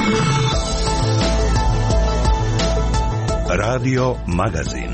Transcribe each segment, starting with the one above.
Radio Magazin.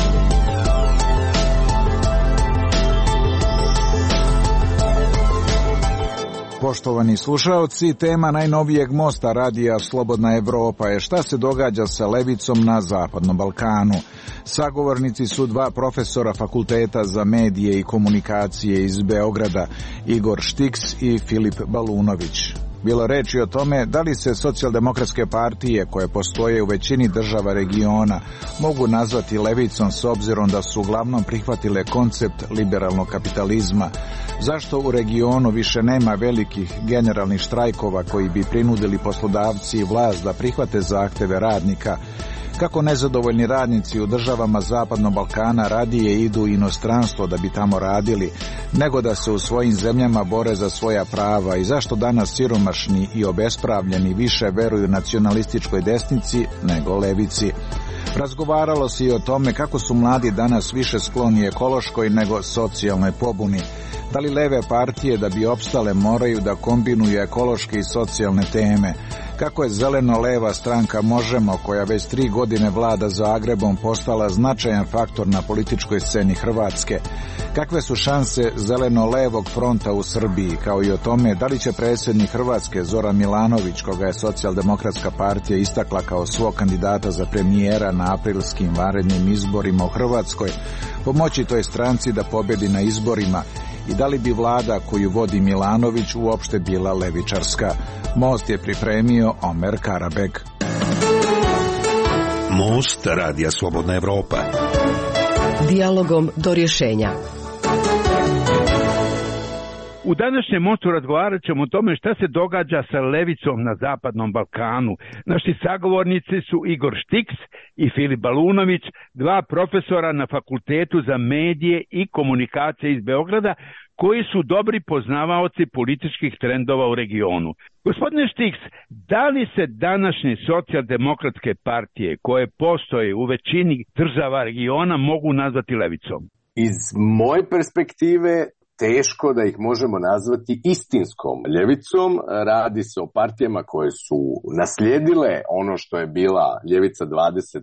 Poštovani slušaoci, tema najnovijeg mosta radija Slobodna Evropa je šta se događa sa levicom na Zapadnom Balkanu. Sagovornici su dva profesora Fakulteta za medije i komunikacije iz Beograda, Igor Štiks i Filip Balunović. Bilo reči o tome da li se socijaldemokratske partije koje postoje u većini država regiona mogu nazvati levicom s obzirom da su uglavnom prihvatile koncept liberalnog kapitalizma. Zašto u regionu više nema velikih generalnih štrajkova koji bi prinudili poslodavci i vlast da prihvate zahteve radnika? Kako nezadovoljni radnici u državama Zapadnog Balkana radije idu u inostranstvo da bi tamo radili, nego da se u svojim zemljama bore za svoja prava i zašto danas siromašni i obespravljeni više veruju nacionalističkoj desnici nego levici? Razgovaralo se i o tome kako su mladi danas više skloni ekološkoj nego socijalnoj pobuni. Da li leve partije da bi opstale moraju da kombinuju ekološke i socijalne teme? Kako je zeleno-leva stranka Možemo, koja već 3 godine vlada Zagrebom, postala značajan faktor na političkoj sceni Hrvatske? Kakve su šanse zeleno-levog fronta u Srbiji, kao i o tome da li će predsjednik Hrvatske Zoran Milanović, koga je socijaldemokratska partija istakla kao svog kandidata za premijera na aprilskim vanrednim izborima u Hrvatskoj, pomoći toj stranci da pobjedi na izborima? I da li bi vlada koju vodi Milanović uopšte bila levičarska? Most je pripremio Omer Karabeg. Most radija Slobodna Evropa. Dijalogom do rješenja. U današnjem mostu razgovarat ćemo o tome šta se događa sa levicom na Zapadnom Balkanu. Naši sagovornici su Igor Štiks i Filip Balunović, dva profesora na Fakultetu za medije i komunikacije iz Beograda, koji su dobri poznavaoci političkih trendova u regionu. Gospodine Štiks, da li se današnje socijaldemokratske partije koje postoje u većini država regiona mogu nazvati levicom? Iz moje perspektive teško da ih možemo nazvati istinskom ljevicom. Radi se o partijama koje su naslijedile ono što je bila ljevica 20.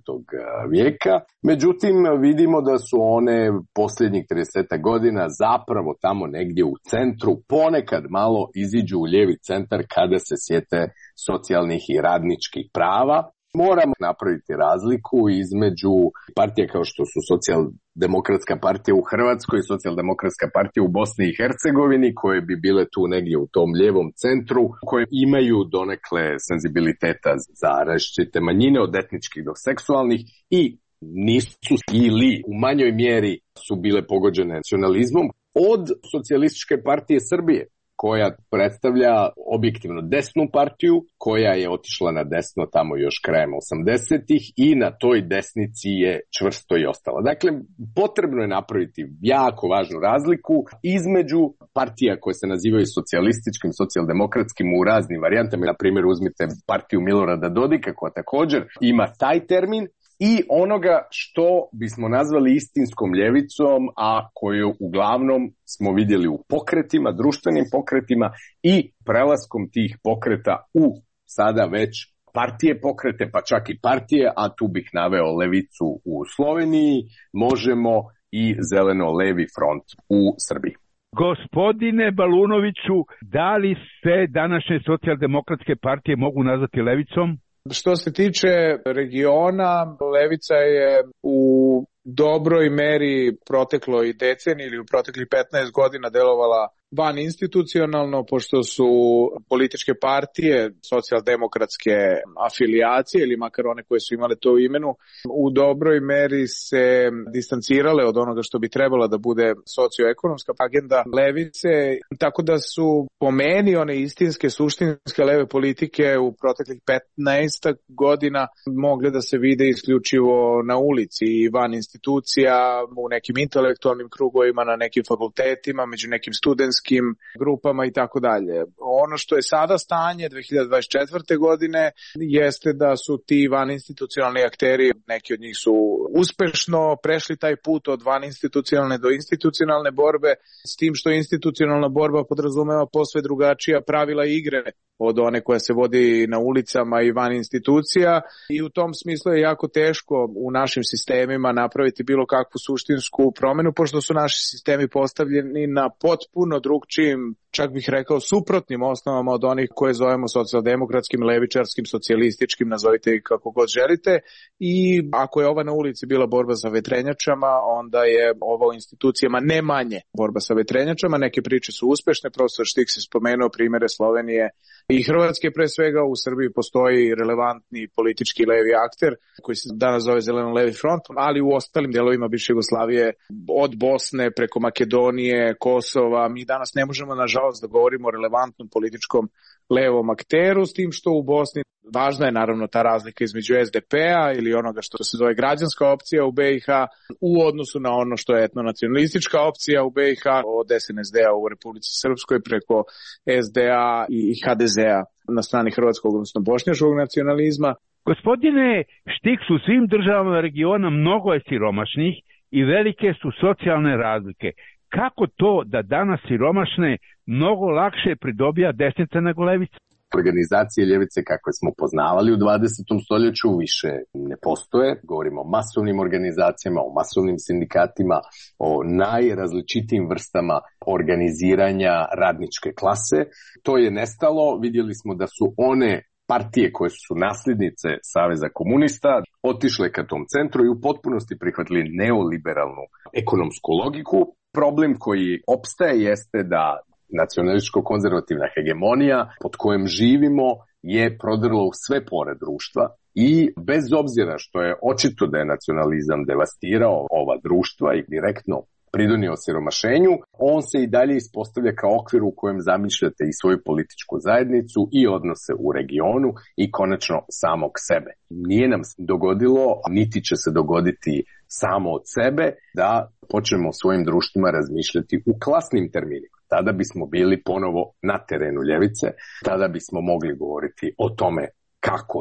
vijeka. Međutim, vidimo da su one posljednjih 30 godina zapravo tamo negdje u centru, ponekad malo iziđu u lijevi centar kada se sjete socijalnih i radničkih prava. Moramo napraviti razliku između partije kao što su socijaldemokratska partija u Hrvatskoj i socijaldemokratska partija u Bosni i Hercegovini, koje bi bile tu negdje u tom lijevom centru, koje imaju donekle senzibiliteta za različite manjine od etničkih do seksualnih i nisu ili u manjoj mjeri su bile pogođene nacionalizmom, od socijalističke partije Srbije, koja predstavlja objektivno desnu partiju, koja je otišla na desno tamo još krajem 80-ih i na toj desnici je čvrsto i ostala. Dakle, potrebno je napraviti jako važnu razliku između partija koje se nazivaju socijalističkim, socijaldemokratskim u raznim varijantama. Na primjer, uzmite partiju Milorada Dodika, koja također ima taj termin, i onoga što bismo nazvali istinskom ljevicom, a koju uglavnom smo vidjeli u pokretima, društvenim pokretima i prelaskom tih pokreta u sada već partije pokrete, pa čak i partije, a tu bih naveo levicu u Sloveniji, Možemo i zeleno-levi front u Srbiji. Gospodine Balunoviću, da li se današnje socijaldemokratske partije mogu nazvati levicom? Što se tiče regiona, levica je u dobroj meri protekloj deceniji ili u proteklih 15 godina delovala van institucionalno, pošto su političke partije, socijaldemokratske afilijacije ili makar one koje su imale to u imenu, u dobroj meri se distancirale od onoga što bi trebala da bude socioekonomska agenda levice, tako da su po meni one istinske, suštinske leve politike u proteklih 15 godina mogle da se vide isključivo na ulici i van institucija, u nekim intelektualnim krugovima, na nekim fakultetima, među nekim studentskim manjinskim grupama i tako dalje. Ono što je sada stanje 2024. godine jeste da su ti vaninstitucionalni akteri, neki od njih su uspešno prešli taj put od vaninstitucionalne do institucionalne borbe, s tim što institucionalna borba podrazumeva posve drugačija pravila igre od one koja se vodi na ulicama i van institucija, i u tom smislu je jako teško u našim sistemima napraviti bilo kakvu suštinsku promenu, pošto su naši sistemi postavljeni na potpuno drugčijim, čak bih rekao suprotnim osnovama od onih koje zovemo socijaldemokratskim, levičarskim, socijalističkim, nazovite ih kako god želite. I ako je ova na ulici bila borba sa vetrenjačama, onda je ova u institucijama ne manje borba sa vetrenjačama. Neke priče su uspešne, profesor Štiks je spomenuo primere Slovenije i Hrvatske pre svega. U Srbiji postoji relevantni politički levi akter koji se danas zove Zeleno-levi front, ali u ostalim delovima bivše Jugoslavije, od Bosne preko Makedonije, Kosova, mi danas ne možemo nažalost da govorimo o relevantnom političkom levom akteru, s tim što u Bosni važna je naravno ta razlika između SDP-a ili onoga što se zove građanska opcija u BiH u odnosu na ono što je etnonacionalistička opcija u BiH, od SNSD-a u Republici Srpskoj preko SDA i HDZ-a na strani hrvatskog, odnosno bošnjačkog nacionalizma. Gospodine Štiks, u svim državama regiona mnogo je siromašnih i velike su socijalne razlike. Kako to da danas siromašne mnogo lakše pridobija desnica nego levica? Organizacije ljevice kakve smo poznavali u 20. stoljeću više ne postoje. Govorimo o masovnim organizacijama, o masovnim sindikatima, o najrazličitijim vrstama organiziranja radničke klase. To je nestalo. Vidjeli smo da su one partije koje su nasljednice Saveza komunista otišle ka tom centru i u potpunosti prihvatili neoliberalnu ekonomsku logiku. Problem koji opstaje jeste da nacionalističko-konzervativna hegemonija pod kojom živimo je prodrla u sve pore društva i bez obzira što je očito da je nacionalizam devastirao ova društva i direktno pridonio siromašenju, on se i dalje ispostavlja kao okvir u kojem zamišljate i svoju političku zajednicu i odnose u regionu i konačno samog sebe. Nije nam se dogodilo, niti će se dogoditi samo od sebe, da počnemo o svojim društvima razmišljati u klasnim terminima. Tada bismo bili ponovo na terenu ljevice, tada bismo mogli govoriti o tome kako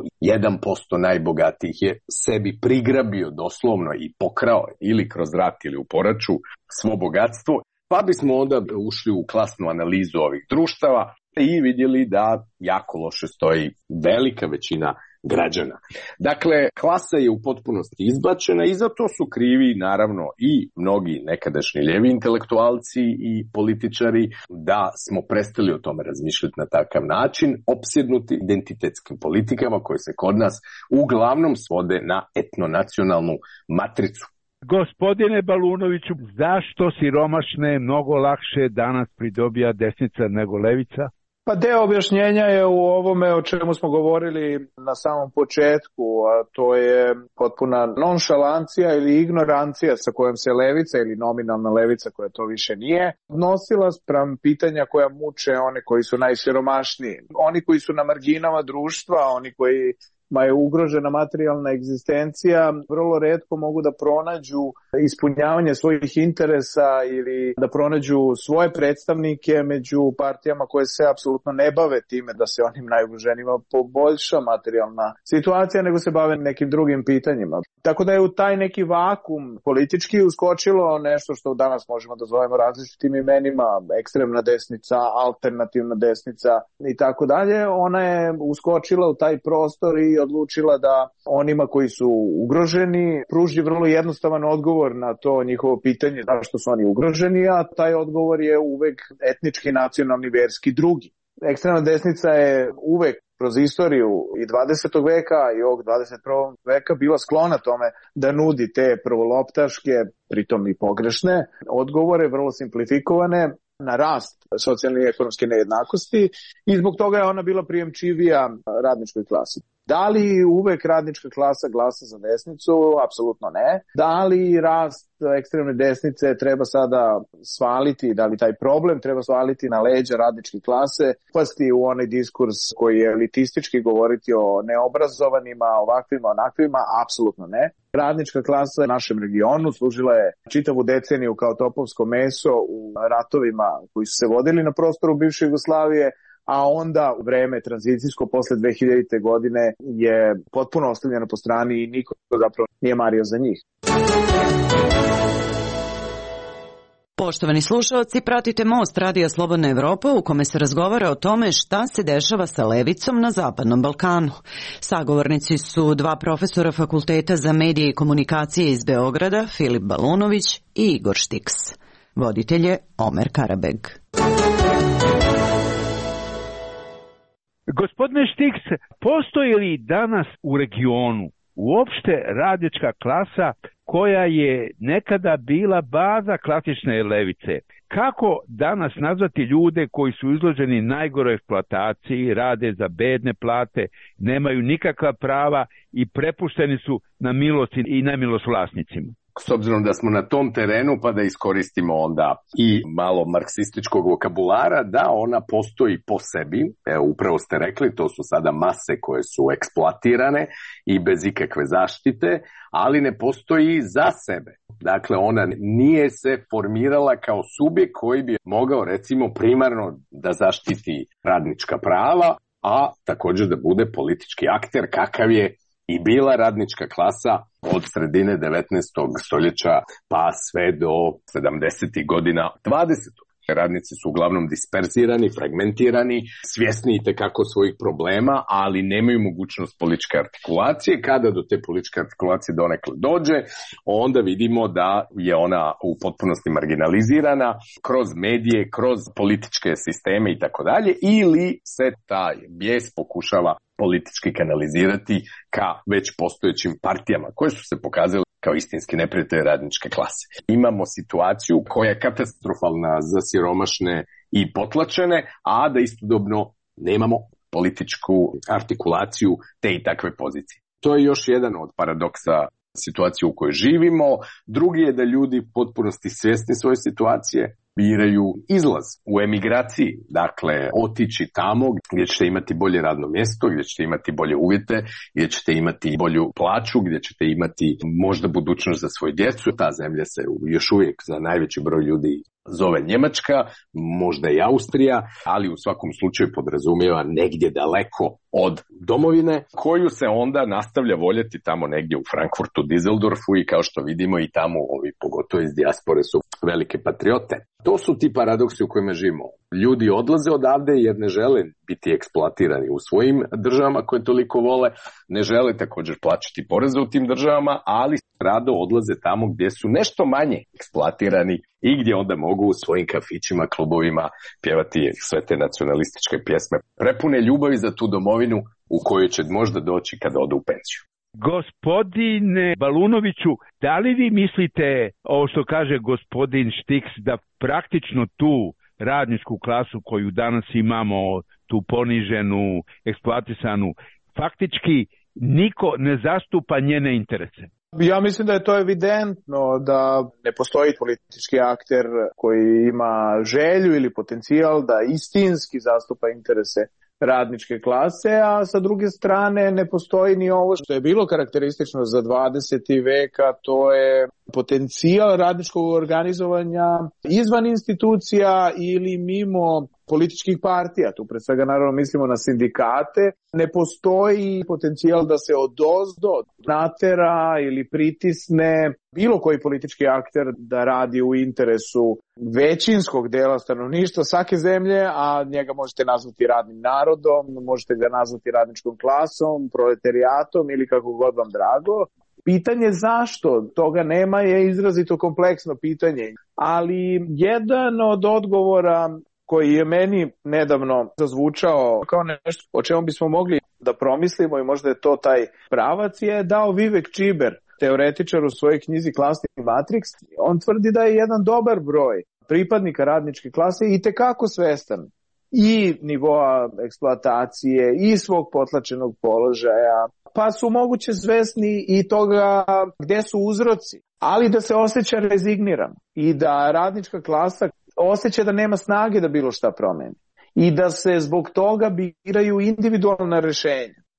1% najbogatijih je sebi prigrabio doslovno i pokrao ili kroz rat ili u poraču svo bogatstvo, pa bismo onda ušli u klasnu analizu ovih društava i vidjeli da jako loše stoji velika većina građana. Dakle, klasa je u potpunosti izbačena i za to su krivi naravno i mnogi nekadašnji ljevi intelektualci i političari, da smo prestali o tome razmišljati na takav način, opsjednuti identitetskim politikama koje se kod nas uglavnom svode na etnonacionalnu matricu. Gospodine Balunoviću, zašto siromašne mnogo lakše danas pridobija desnica nego levica? Pa deo objašnjenja je u ovome o čemu smo govorili na samom početku, a to je potpuna nonšalancija ili ignorancija sa kojom se levica ili nominalna levica, koja to više nije, nosila spram pitanja koja muče one koji su najsiromašniji. Oni koji su na marginama društva, oni koji je ugrožena materijalna egzistencija, vrlo retko mogu da pronađu ispunjavanje svojih interesa ili da pronađu svoje predstavnike među partijama koje se apsolutno ne bave time da se onim najugroženijima poboljša materijalna situacija, nego se bave nekim drugim pitanjima. Tako da je u taj neki vakum politički uskočilo nešto što danas možemo da zovemo različitim imenima, ekstremna desnica, alternativna desnica i tako dalje. Ona je uskočila u taj prostor i odlučila da onima koji su ugroženi pruži vrlo jednostavan odgovor na to njihovo pitanje zašto su oni ugroženi, a taj odgovor je uvek etnički, nacionalni, verski, drugi. Ekstremna desnica je uvek kroz istoriju i 20. veka i ovog 21. veka bila sklona tome da nudi te prvoloptaške, pritom i pogrešne odgovore, vrlo simplifikovane, na rast socijalne i ekonomske nejednakosti i zbog toga je ona bila prijemčivija radničkoj klasi. Da li uvek radnička klasa glasa za desnicu? Apsolutno ne. Da li rast ekstremne desnice treba sada svaliti, da li taj problem treba svaliti na leđa radničke klase, pasti u onaj diskurs koji je elitistički, govoriti o neobrazovanima, ovakvima, onakvima? Apsolutno ne. Radnička klasa u našem regionu služila je čitavu deceniju kao topovsko meso u ratovima koji su se vodili na prostoru bivše Jugoslavije, a onda u vreme tranzicijsko posle 2000. godine je potpuno ostavljeno po strani i niko zapravo nije mario za njih. Poštovani slušalci, pratite Most Radija Slobodna Evropa u kome se razgovara o tome šta se dešava sa levicom na Zapadnom Balkanu. Sagovornici su dva profesora Fakulteta za medije i komunikacije iz Beograda, Filip Balunović i Igor Štiks. Voditelj je Omer Karabeg. Gospodine Štiks, postoji li danas u regionu uopšte radnička klasa koja je nekada bila baza klasične levice? Kako danas nazvati ljude koji su izloženi najgoroj eksploataciji, rade za bedne plate, nemaju nikakva prava i prepušteni su na milost i nemilost vlasnicima? S obzirom da smo na tom terenu, pa da iskoristimo onda i malo marksističkog vokabulara, da ona postoji po sebi, upravo ste rekli, to su sada mase koje su eksploatirane i bez ikakve zaštite, ali ne postoji za sebe. Dakle, ona nije se formirala kao subjekt koji bi mogao recimo primarno da zaštiti radnička prava, a također da bude politički akter kakav je i bila radnička klasa od sredine 19. stoljeća pa sve do 70. godina 20. Radnici su uglavnom disperzirani, fragmentirani, svjesni itekako svojih problema, ali nemaju mogućnost političke artikulacije. Kada do te političke artikulacije donekle dođe, onda vidimo da je ona u potpunosti marginalizirana kroz medije, kroz političke sisteme i tako dalje, ili se taj bijes pokušava politički kanalizirati ka već postojećim partijama koje su se pokazale kao istinski neprijatelji radničke klase. Imamo situaciju koja je katastrofalna za siromašne i potlačene, a da istodobno nemamo političku artikulaciju te i takve pozicije. To je još jedan od paradoksa situacije u kojoj živimo. Drugi je da ljudi u potpunosti svjesni svoje situacije biraju izlaz u emigraciji, dakle otići tamo gdje ćete imati bolje radno mjesto, gdje ćete imati bolje uvjete, gdje ćete imati bolju plaću, gdje ćete imati možda budućnost za svoju djecu. Ta zemlja se još uvijek za najveći broj ljudi zove Njemačka, možda i Austrija, ali u svakom slučaju podrazumijeva negdje daleko od domovine, koju se onda nastavlja voljeti tamo negdje u Frankfurtu, Düsseldorfu i kao što vidimo i tamo ovi pogotovo iz dijaspore su velike patriote. To su ti paradoksi u kojima živimo. Ljudi odlaze odavde jer ne žele biti eksploatirani u svojim državama koje toliko vole, ne žele također plaćati poreze u tim državama, ali rado odlaze tamo gdje su nešto manje eksploatirani i gdje onda mogu u svojim kafićima, klubovima pjevati sve te nacionalističke pjesme prepune ljubavi za tu domovinu u kojoj će možda doći kada odu u penciju. Gospodine Balunoviću, da li vi mislite, ovo što kaže gospodin Štiks, da praktično tu radničku klasu koju danas imamo, tu poniženu, eksploatisanu, faktički niko ne zastupa njene interese? Ja mislim da je to evidentno, da ne postoji politički akter koji ima želju ili potencijal da istinski zastupa interese radničke klase, a sa druge strane ne postoji ni ovo što je bilo karakteristično za 20. veka, to je potencijal radničkog organizovanja izvan institucija ili mimo političkih partija. Tu pre svega naravno mislimo na sindikate. Ne postoji potencijal da se odozdo natera ili pritisne bilo koji politički akter da radi u interesu većinskog dela stanovništva svake zemlje, a njega možete nazvati radnim narodom, možete ga nazvati radničkom klasom, proletarijatom ili kako god vam drago. Pitanje zašto toga nema je izrazito kompleksno pitanje, ali jedan od odgovora koji je meni nedavno zazvučao kao nešto o čemu bismo mogli da promislimo i možda je to taj pravac, je dao Vivek Čiber, teoretičar u svojoj knjizi Klasni Matrix. On tvrdi da je jedan dobar broj pripadnika radničke klase itekako svestan i nivoa eksploatacije i svog potlačenog položaja, pa su moguće svesni i toga gde su uzroci, ali da se osjeća rezigniran i da radnička klasa osjeća da nema snage da bilo šta promeni i da se zbog toga biraju individualna rješenja.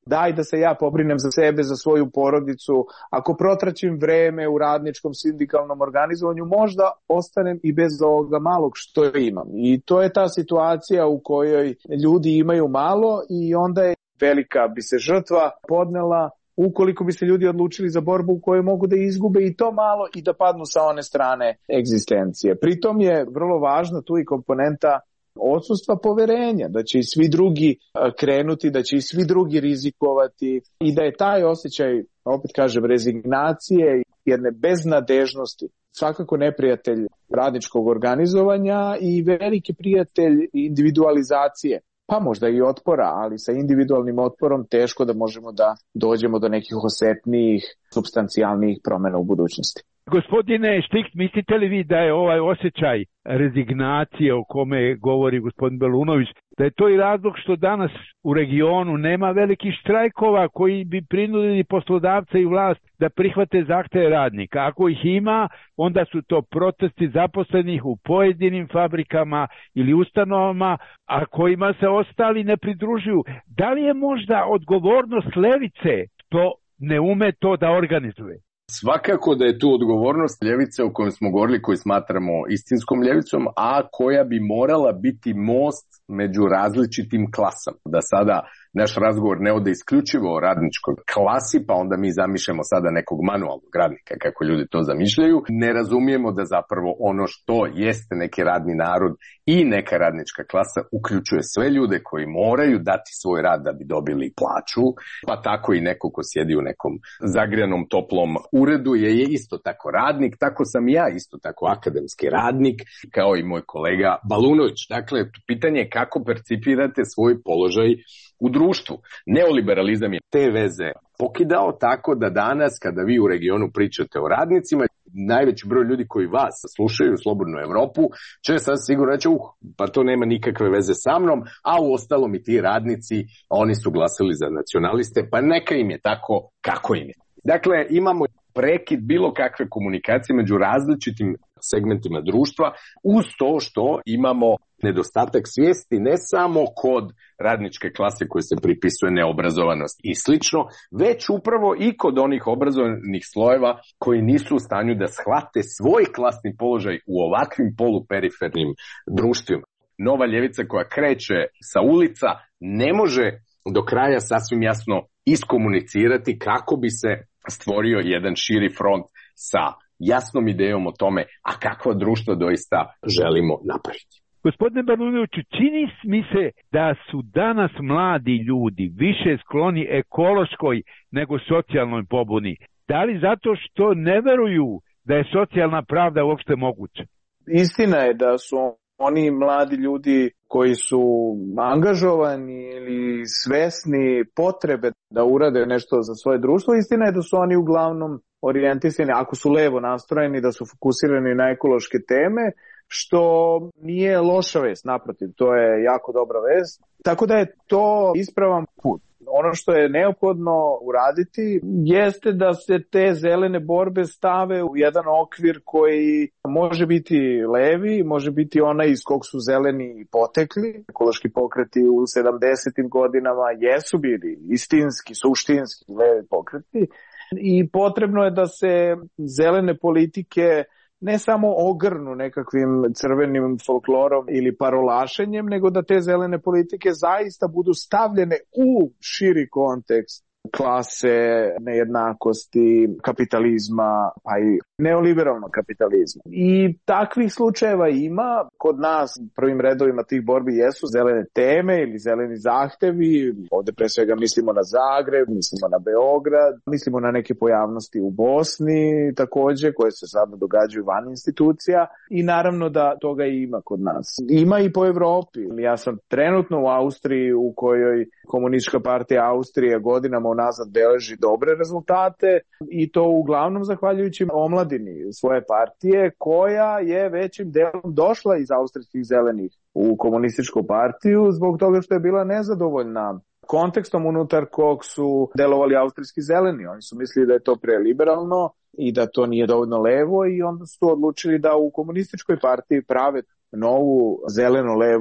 daj da se ja pobrinem za sebe, za svoju porodicu, ako protraćim vreme u radničkom sindikalnom organizovanju, možda ostanem i bez ovoga malog što imam. I to je ta situacija u kojoj ljudi imaju malo i onda je velika bi se žrtva podnela ukoliko bi se ljudi odlučili za borbu u kojoj mogu da izgube i to malo i da padnu sa one strane egzistencije. Pritom je vrlo važna tu i komponenta odsustva poverenja, da će i svi drugi krenuti, da će i svi drugi rizikovati i da je taj osjećaj, opet kažem, rezignacije, jedne beznadežnosti, svakako neprijatelj radničkog organizovanja i veliki prijatelj individualizacije. Pa možda i otpora, ali sa individualnim otporom teško da možemo da dođemo do nekih osetnijih, supstancijalnijih promjena u budućnosti. Gospodine Štiks, mislite li vi da je ovaj osjećaj rezignacije o kome govori gospodin Belunović, da je to i razlog što danas u regionu nema velikih štrajkova koji bi prinudili poslodavca i vlast da prihvate zahteve radnika? Ako ih ima, onda su to protesti zaposlenih u pojedinim fabrikama ili ustanovama, a kojima se ostali ne pridružuju. Da li je možda odgovornost levice što ne ume to da organizuje? Svakako da je tu odgovornost ljevice o kojoj smo govorili, koju smatramo istinskom ljevicom, a koja bi morala biti most među različitim klasama. Da sada naš razgovor ne ode isključivo o radničkoj klasi, pa onda mi zamišljamo sada nekog manualnog radnika, kako ljudi to zamišljaju. Ne razumijemo da zapravo ono što jeste neki radni narod i neka radnička klasa uključuje sve ljude koji moraju dati svoj rad da bi dobili plaću, pa tako i neko ko sjedi u nekom zagrijanom toplom uredu je isto tako radnik, tako sam ja isto tako akademski radnik, kao i moj kolega Balunović. Dakle, pitanje je kako percipirate svoj položaj u društvu. Neoliberalizam je te veze pokidao tako da danas kada vi u regionu pričate o radnicima, najveći broj ljudi koji vas slušaju u Slobodnu Evropu će sad sigurno reći pa to nema nikakve veze sa mnom, a u ostalom i ti radnici, oni su glasili za nacionaliste, pa neka im je tako kako im je. Dakle, imamo prekid bilo kakve komunikacije među različitim segmentima društva, uz to što imamo nedostatak svijesti ne samo kod radničke klase koje se pripisuje neobrazovanost i slično, već upravo i kod onih obrazovanih slojeva koji nisu u stanju da shvate svoj klasni položaj u ovakvim poluperifernim društvima. Nova ljevica koja kreće sa ulica ne može do kraja sasvim jasno iskomunicirati kako bi se stvorio jedan širi front sa jasnom idejom o tome, a kakva društva doista želimo napraviti. Gospodine Balunoviću, čini mi se da su danas mladi ljudi više skloni ekološkoj nego socijalnoj pobuni. Da li zato što ne veruju da je socijalna pravda uopšte moguća? Istina je da su oni mladi ljudi koji su angažovani ili svesni potrebe da urade nešto za svoje društvo, istina je da su oni uglavnom orijentisani, ako su levo nastrojeni, da su fokusirani na ekološke teme, što nije loša vest, naprotiv, to je jako dobra vest. Tako da je to ispravan put. Ono što je neophodno uraditi jeste da se te zelene borbe stave u jedan okvir koji može biti levi, može biti onaj iz kog su zeleni potekli. Ekološki pokreti u 70. godinama jesu bili istinski, suštinski levi pokreti i potrebno je da se zelene politike ne samo ogrnu nekakvim crvenim folklorom ili parolašenjem, nego da te zelene politike zaista budu stavljene u širi kontekst klase, nejednakosti, kapitalizma, pa i neoliberalnog kapitalizma. I takvih slučajeva ima. Kod nas u prvim redovima tih borbi jesu zelene teme ili zeleni zahtevi. Ovde pre svega mislimo na Zagreb, mislimo na Beograd, mislimo na neke pojavnosti u Bosni takođe koje se sada događaju van institucija i naravno da toga ima kod nas. Ima i po Evropi. Ja sam trenutno u Austriji u kojoj Komunistička partija Austrije godinama unazad beleži dobre rezultate i to uglavnom zahvaljujući omladini svoje partije koja je većim delom došla iz austrijskih zelenih u komunističku partiju zbog toga što je bila nezadovoljna kontekstom unutar kog su delovali austrijski zeleni. Oni su mislili da je to preliberalno i da to nije dovoljno levo i onda su odlučili da u komunističkoj partiji prave novu zeleno-levu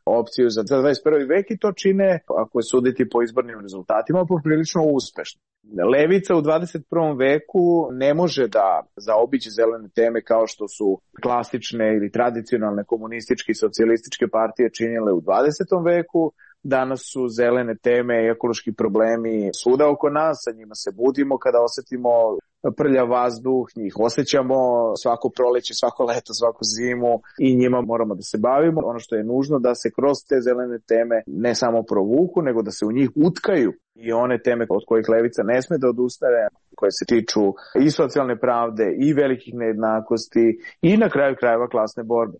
opciju za 21. vek i to čine, ako je suditi po izbornim rezultatima, poprilično uspešno. Levica u 21. veku ne može da zaobići zelene teme kao što su klasične ili tradicionalne komunističke i socijalističke partije činile u 20. veku. Danas su zelene teme i ekološki problemi svuda oko nas, sa njima se budimo kada osetimo prljav vazduh, njih osjećamo svako proleće, svako leto, svaku zimu i njima moramo da se bavimo. Ono što je nužno da se kroz te zelene teme ne samo provuku, nego da se u njih utkaju i one teme od kojih levica ne sme da odustane, koje se tiču i socijalne pravde i velikih nejednakosti i na kraju krajeva klasne borbe.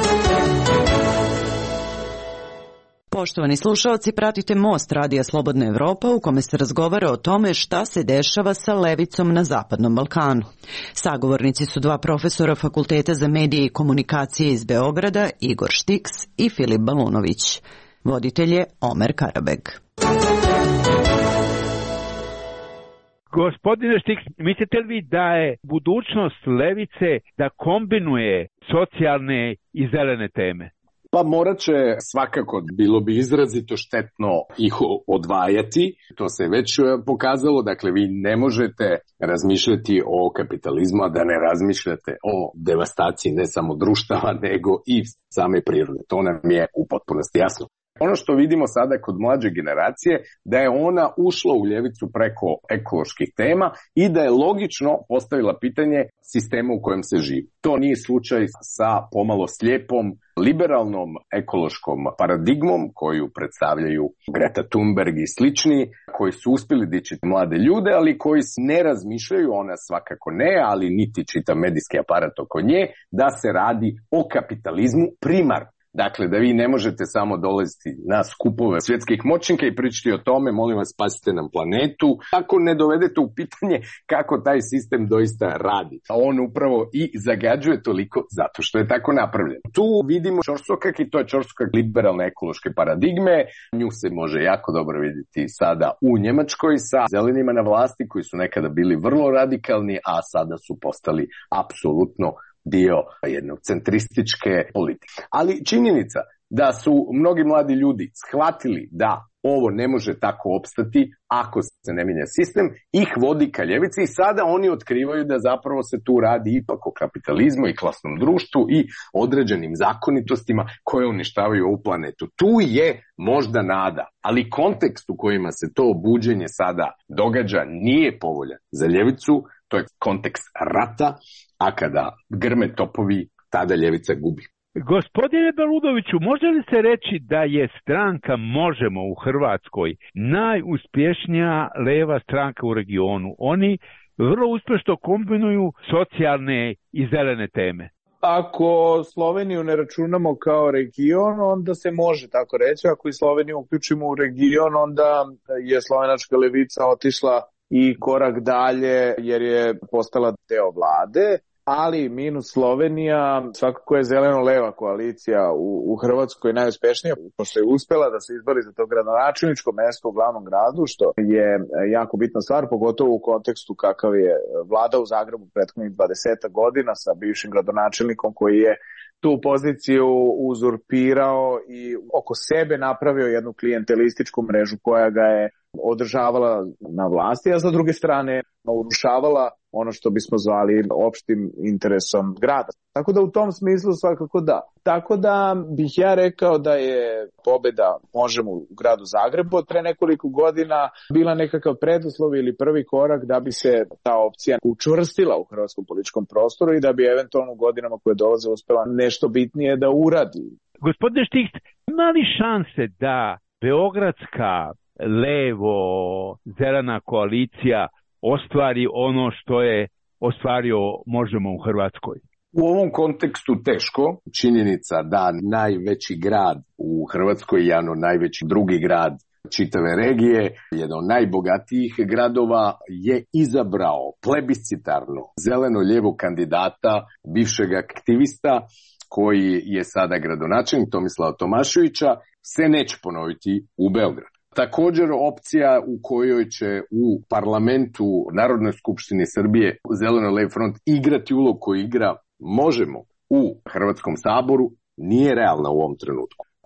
Poštovani slušaoci, pratite Most Radija Slobodna Evropa u kome se razgovara o tome šta se dešava sa levicom na Zapadnom Balkanu. Sagovornici su dva profesora Fakulteta za medije i komunikacije iz Beograda, Igor Štiks i Filip Balunović. Voditelj je Omer Karabeg. Gospodine Štiks, mislite li da je budućnost levice da kombinuje socijalne i zelene teme? Pa morat će svakako, bilo bi izrazito štetno ih odvajati, to se već pokazalo, dakle vi ne možete razmišljati o kapitalizmu, a da ne razmišljate o devastaciji ne samo društava, nego i same prirode, to nam je u potpunosti jasno. Ono što vidimo sada kod mlađe generacije, da je ona ušla u ljevicu preko ekoloških tema i da je logično postavila pitanje sistema u kojem se živi. To nije slučaj sa pomalo slijepom, liberalnom ekološkom paradigmom koju predstavljaju Greta Thunberg i slični, koji su uspjeli dići mlade ljude, ali koji ne razmišljaju, ona svakako ne, ali niti čita medijski aparat oko nje, da se radi o kapitalizmu primarno. Dakle, da vi ne možete samo dolaziti na skupove svjetskih moćnika i pričati o tome, molim vas, spasite nam planetu, ako ne dovedete u pitanje kako taj sistem doista radi. A on upravo i zagađuje toliko zato što je tako napravljen. Tu vidimo ćorsokak i to je ćorsokak liberalne ekološke paradigme. Nju se može jako dobro vidjeti sada u Njemačkoj sa zelenima na vlasti koji su nekada bili vrlo radikalni, a sada su postali apsolutno dio jednog centrističke politike. Ali činjenica da su mnogi mladi ljudi shvatili da ovo ne može tako opstati ako se ne mijenja sistem, ih vodi ka ljevici i sada oni otkrivaju da zapravo se tu radi ipak o kapitalizmu i klasnom društvu i određenim zakonitostima koje uništavaju ovu planetu. Tu je možda nada, ali kontekst u kojima se to buđenje sada događa nije povoljan za ljevicu, to je kontekst rata, a kada grme topovi, tada ljevica gubi. Gospodine Balunoviću, može li se reći da je stranka Možemo u Hrvatskoj najuspješnija leva stranka u regionu? Oni vrlo uspješno kombinuju socijalne i zelene teme. Ako Sloveniju ne računamo kao region, onda se može tako reći. Ako i Sloveniju uključimo u region, onda je slovenačka levica otišla i korak dalje jer je postala deo vlade. Ali minus Slovenija, svakako je zeleno-leva koalicija u Hrvatskoj najuspješnija, pošto je uspjela da se izbori za to gradonačelničko mesto u glavnom gradu, što je jako bitna stvar, pogotovo u kontekstu kakav je vlada u Zagrebu prethodnih 20 godina sa bivšim gradonačelnikom koji je tu poziciju uzurpirao i oko sebe napravio jednu klijentelističku mrežu koja ga je održavala na vlasti, a sa druge strane urušavala ono što bismo zvali opštim interesom grada. Tako da u tom smislu svakako da. Tako da bih ja rekao da je pobjeda Možemo u gradu Zagrebu od pre nekoliko godina bila nekakav preduslov ili prvi korak da bi se ta opcija učvrstila u hrvatskom političkom prostoru i da bi eventualno u godinama koje dolaze uspela nešto bitnije da uradi. Gospodine Štiks, ima li šanse da beogradska levo-zelena koalicija ostvari ono što je ostvario Možemo u Hrvatskoj? U ovom kontekstu teško. Činjenica da najveći grad u Hrvatskoj, jedan od najveći drugi grad čitave regije, jedan od najbogatijih gradova, je izabrao plebiscitarno zeleno-lijevo kandidata, bivšeg aktivista, koji je sada gradonačelnik Tomislava Tomaševića, se neće ponoviti u Beogradu. Također opcija u kojoj će u parlamentu Narodnoj skupštini Srbije Zeleno-levi front igrati ulog koji igra Možemo u Hrvatskom saboru nije realna u ovom trenutku.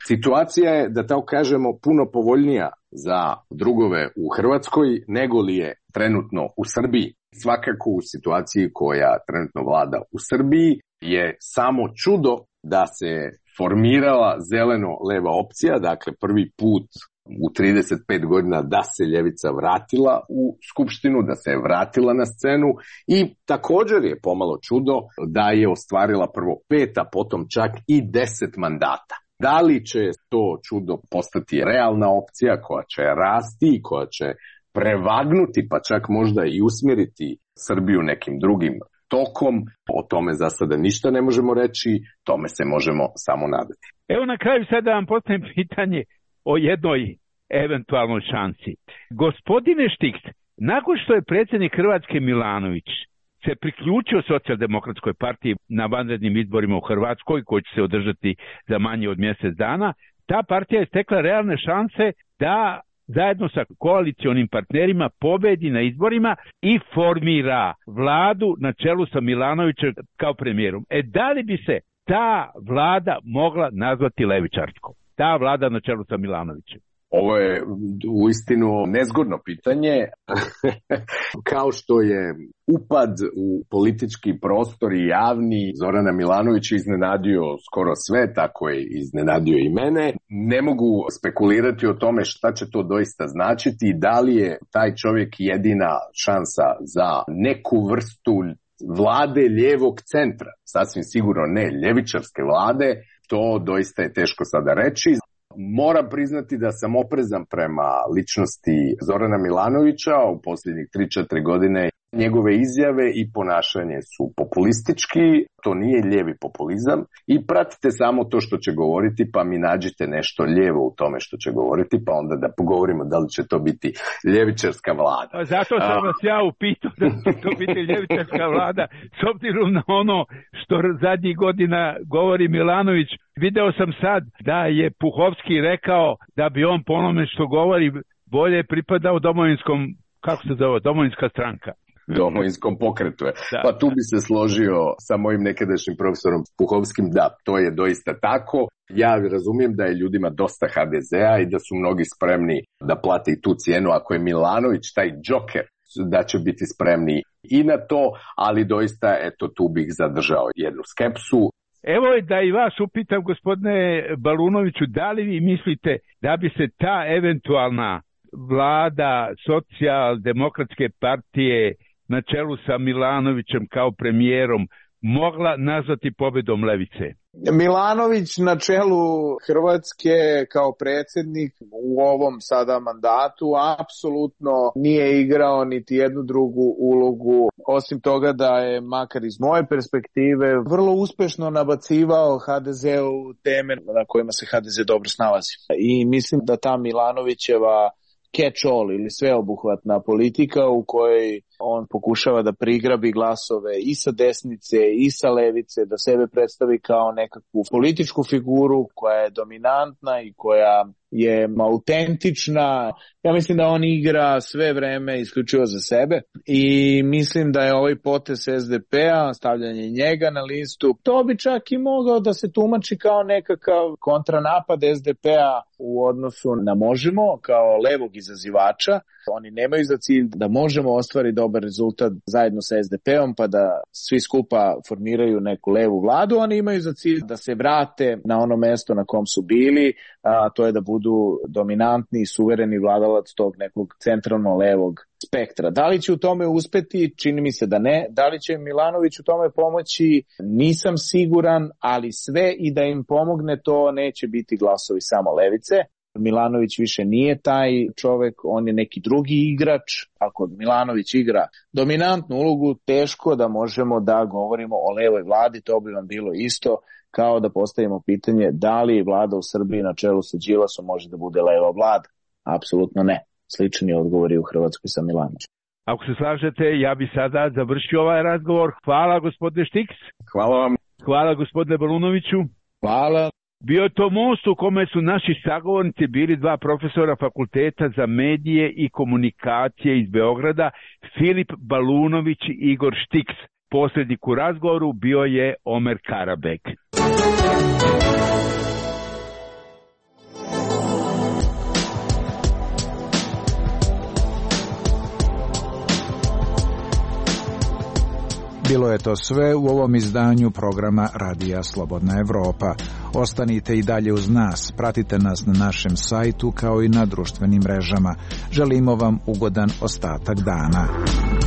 Situacija je, da tako kažemo, puno povoljnija za drugove u Hrvatskoj nego li je trenutno u Srbiji. Svakako u situaciji koja trenutno vlada u Srbiji je samo čudo da se formirala zeleno-leva opcija, dakle prvi put u 35 godina da se ljevica vratila u Skupštinu, da se je vratila na scenu i također je pomalo čudo da je ostvarila prvo 5, a potom čak i 10 mandata. Da li će to čudo postati realna opcija koja će rasti, koja će prevagnuti pa čak možda i usmjeriti Srbiju nekim drugim tokom, o tome za sada ništa ne možemo reći, tome se možemo samo nadati. Evo na kraju sada vam postavim pitanje o jednoj eventualnoj šansi. Gospodine Štiks, nakon što je predsjednik Hrvatske Milanović se priključio Socijaldemokratskoj partiji na vanrednim izborima u Hrvatskoj, koji će se održati za manje od mjesec dana, ta partija je stekla realne šanse da zajedno sa koalicionim partnerima pobedi na izborima i formira vladu na čelu sa Milanovićem kao premijerom. Da li bi se ta vlada mogla nazvati levičarskom? Ta vlada na čelu sa Milanovićem. Ovo je uistinu nezgodno pitanje. Kao što je upad u politički prostor i javni Zorana Milanovića iznenadio skoro sve, tako je iznenadio i mene. Ne mogu spekulirati o tome šta će to doista značiti i da li je taj čovjek jedina šansa za neku vrstu vlade lijevog centra. Sasvim sigurno ne ljevičarske vlade, to doista je teško sada reći. Moram priznati da sam oprezan prema ličnosti Zorana Milanovića. U posljednjih 3-4 godine njegove izjave i ponašanje su populistički, to nije lijevi populizam i pratite samo to što će govoriti pa mi nađite nešto lijevo u tome što će govoriti pa onda da pogovorimo da li će to biti ljevičarska vlada. Zato sam vas ja upitao da će to biti ljevičarska vlada s obzirom na ono što zadnjih godina govori Milanović. Video sam sad da je Puhovski rekao da bi on po onome što govori bolje pripadao domovinskom, kako se zove, domovinska stranka. Domovinskom pokretu je. Da. Pa tu bi se složio sa mojim nekadašnjim profesorom Puhovskim, da, to je doista tako. Ja razumijem da je ljudima dosta HDZ-a i da su mnogi spremni da plate i tu cijenu ako je Milanović taj džoker, da će biti spremni i na to, ali doista eto tu bih zadržao jednu skepsu. Evo je da i vas upitam, gospodine Balunoviću, da li vi mislite da bi se ta eventualna vlada Socijaldemokratske partije na čelu sa Milanovićem kao premijerom mogla nazvati pobjedom levice? Milanović na čelu Hrvatske kao predsjednik u ovom sada mandatu apsolutno nije igrao niti jednu drugu ulogu, osim toga da je, makar iz moje perspektive, vrlo uspješno nabacivao HDZ-u teme na kojima se HDZ dobro snalazi. I mislim da ta Milanovićeva catch-all ili sveobuhvatna politika u kojoj on pokušava da prigrabi glasove i sa desnice i sa levice, da sebe predstavi kao nekakvu političku figuru koja je dominantna i koja je autentična. Ja mislim da on igra sve vreme isključivo za sebe i mislim da je ovaj potez SDP-a, stavljanje njega na listu, to bi čak i mogao da se tumači kao nekakav kontranapad SDP-a u odnosu na Možemo kao levog izazivača. Oni nemaju za cilj da Možemo ostvari dobar rezultat zajedno sa SDP-om pa da svi skupa formiraju neku levu vladu. Oni imaju za cilj da se vrate na ono mesto na kom su bili, a to je da budu dominantni i suvereni vladalac tog nekog centralno levog spektra. Da li će u tome uspeti? Čini mi se da ne. Da li će Milanović u tome pomoći? Nisam siguran, ali sve i da im pomogne to neće biti glasovi samo levice. Milanović više nije taj čovjek, on je neki drugi igrač. Ako Milanović igra dominantnu ulogu, teško da možemo da govorimo o levoj vladi, to bi vam bilo isto kao da postavimo pitanje da li vlada u Srbiji na čelu sa Đilasom može da bude leva vlada. Apsolutno ne. Slični odgovori u Hrvatskoj sa Milanovićem. Ako se slažete, ja bi sada završio ovaj razgovor. Hvala gospodine Štiks. Hvala vam. Hvala gospodine Balunoviću. Hvala. Bio je to most u kome su naši sagovornici bili dva profesora Fakulteta za medije i komunikacije iz Beograda, Filip Balunović i Igor Štiks. Posrednik u razgovoru bio je Omer Karabek. Bilo je to sve u ovom izdanju programa Radija Slobodna Evropa. Ostanite i dalje uz nas, pratite nas na našem sajtu kao i na društvenim mrežama. Želimo vam ugodan ostatak dana.